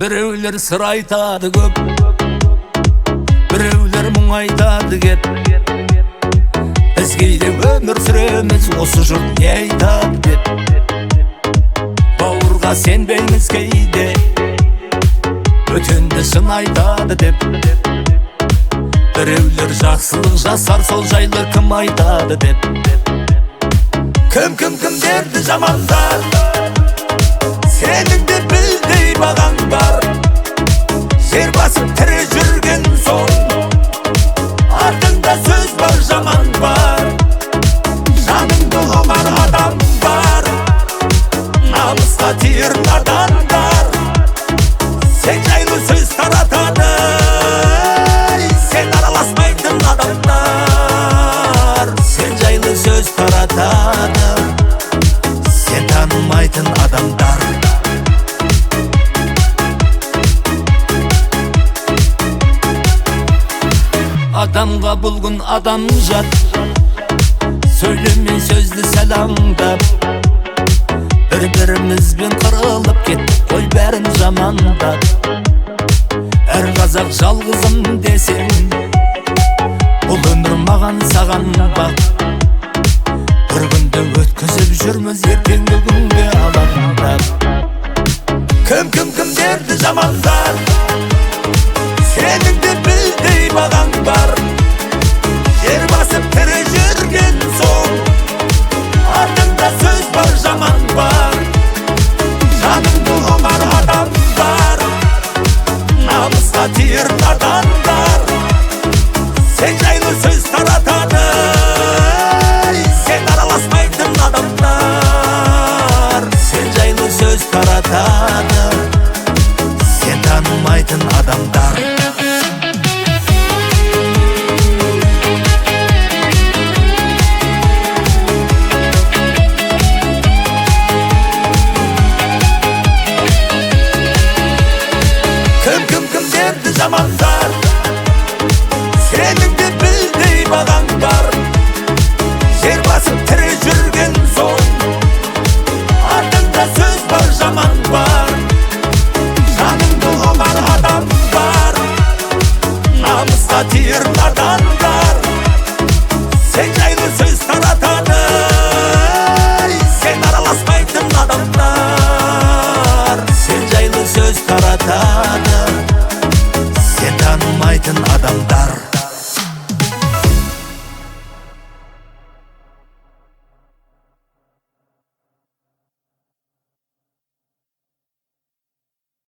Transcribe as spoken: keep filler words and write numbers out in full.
Біреулер сыр айтады көп, біреулер мұң айтады кеп. Біз кейде өмір сүреміз, осы жұрт не айтады деп. Бауырға сенбейміз кейде, өтенді шын айтады деп. Біреулер жақсылық жасар, сол жайлы кім айтады деп. Кім кім кімдерді жамандар, сенің де білдей бағаң бар. Жер басып тірі жүрген соң, артында сөз бар, жаман бар. Жаныңды ұғар адам бар, намысқа тиер надандар. Сен жайлы сөз таратады, сен араласпайтын адамдар. Сен жайлы сөз таратады, сен танымайтын адамдар. Адамға бұлғын адам жат, сөйлемей сөзді сәлаңдап. Бір-бірімізбен қырылып кеттік қой, бәрін жамандап. Әр қазақ жалғызым десең, бұл өмір маған саған бақ. Бір күнді өткізіп жүрміз, ертеңгі күнге алаңдап. Кім кім кімдерді жамандар, сенің де білдей бағаң бар. Жер басып тірі жүрген соң, артында сөз бар, жаман бар. Жаныңды ұғар адам бар, намысқа тиер надандар. Сен жайлы сөз таратады, сен араласпайтын адамдар. Сен жайлы сөз таратады, сен танымайтын адамдар. Кім кім кімдерді жамандар, сенің де білдей бағаң бар. Жер басып тірі жүрген соң, артында сөз бар, жаман бар. Жаныңды ұғар адам бар, намысқа тиер надандар. Сен жайлы сөз таратады, сен араласпайтын адамдар. Сен жайлы сөз таратады, сен танымайтын адамдар.